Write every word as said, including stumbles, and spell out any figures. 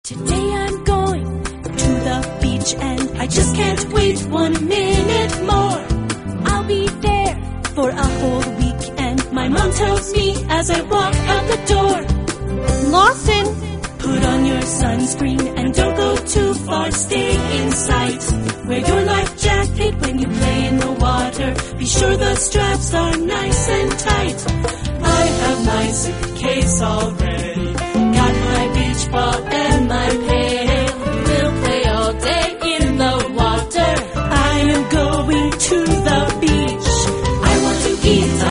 Today I'm going to the beach and I just can't wait one minute more. I'll be there for a whole week and my mom tells me as I walk out the door, Lawson, put on your sunscreen and don't go too far, stay in sight. Wear your life jacket when you play in the water, be sure the straps are nice and tight. I have my suitcase all ready.